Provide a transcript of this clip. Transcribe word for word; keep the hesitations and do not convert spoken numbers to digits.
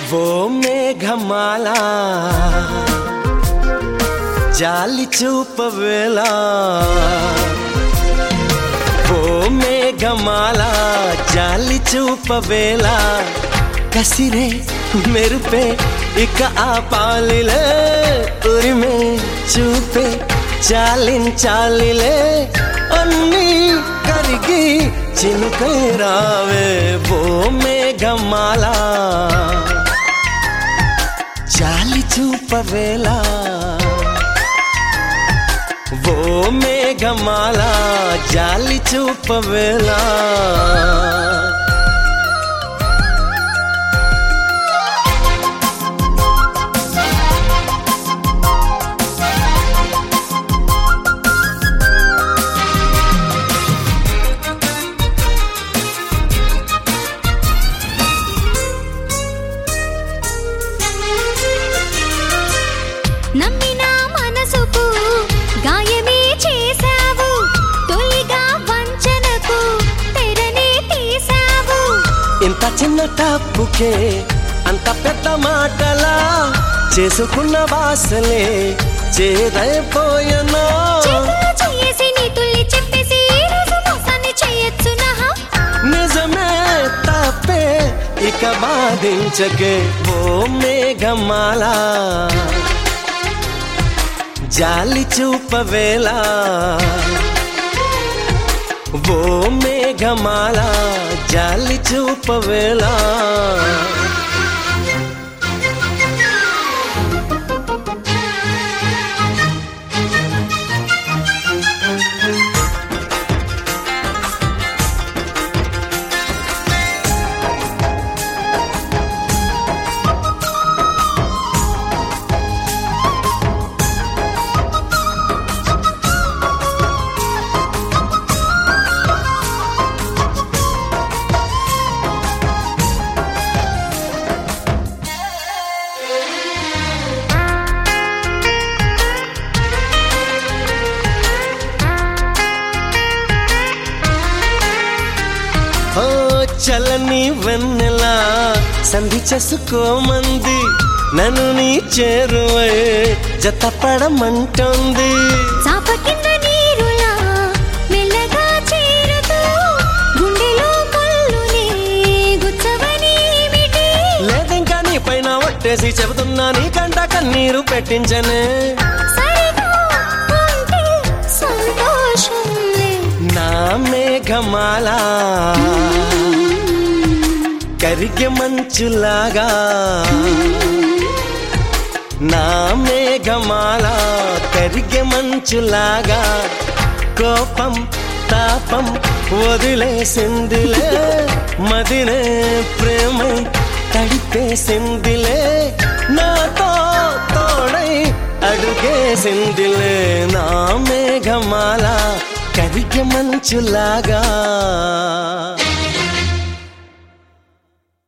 वो మేఘమాల జాలి చూపవేలా ఓ మేఘమాల జాలి చూపవేలా కసిరే మెరుపే ఇక ఆపాలిలే ఉరిమే చూపే చాలించాలిలే అన్నీ కరిగి చినుకై రావే ఓ మేఘమాల జాలి చూపవేలా ఓ మేఘమాల జాలి చూపవేలా నమ్మిన మనసుకు గాయమే చేసావు తొలిగా వంచనకు తెరనే తీసావు ఇంత చిన్న తప్పుకే అంత పెద్ద మాటలా చేసుకున్న వాసలే చేదైపోయనా చేతులు చేసి నీతుల్ని చెప్పేసి ఈ రోజు మోసాన్ని చేయొచ్చునా నిజమే తప్పే ఇక బాధించకే ఓ మేఘమాల జాలి చూపవేలా ఓ మేఘమాల జాలి చూపవేలా ఓ చలని వెన్నెలా సంధి చేసుకోమంది నన్ను నీ చేరువై జతపడమంటోంది చాప కింద నీరులా మెల్లగా చేరుతూ గుండెలో ముల్లుని గుచ్చవనేమిటి లేదింకా నీ పైన ఒట్టేసి చెబుతున్నా నీ కంట కన్నీరు పెట్టించనే సరిగా ఉంటే సంతోషంలే నా మేఘమాల కరిగే మంచులాగా నా మేఘమాల కరిగే మంచులాగా కోపం తాపం వదిలేసిందిలే మదినే ప్రేమై తడిపేసిందిలే నాతో తోడై అడుగేసిందిలే నా మేఘమాల కరిగే మంచులాగా